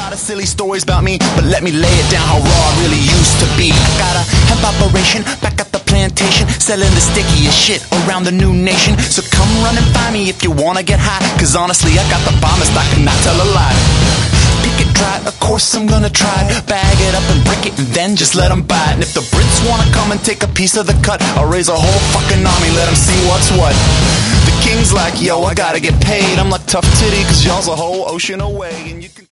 lot of silly stories about me, but let me lay it down how raw I really used to be. I got a hemp operation back at the plantation, selling the stickiest shit around the new nation. So come run and find me if you wanna get high, cause honestly I got the bombest, I cannot tell a lie. Pick it dry, of course I'm gonna try. Bag it up and break it and then just let them buy it. And if the Brits wanna come and take a piece of the cut, I'll raise a whole fucking army, let them see what's what. The king's like, yo, I gotta get paid. I'm like, tough titty, cause y'all's a whole ocean away, and you can